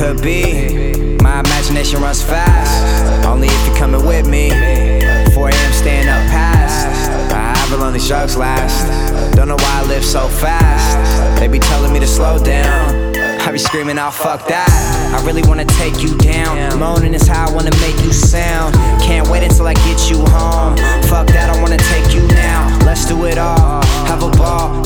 could be. My imagination runs fast, only if you're coming with me. 4 AM staying up past, however long these drugs last. Don't know why I live so fast, they be telling me to slow down. I be screaming out, fuck that, I really wanna take you down. Moaning is how I wanna make you sound. Can't wait until I get you home. Fuck that, I wanna take you now. Let's do it all, have a ball.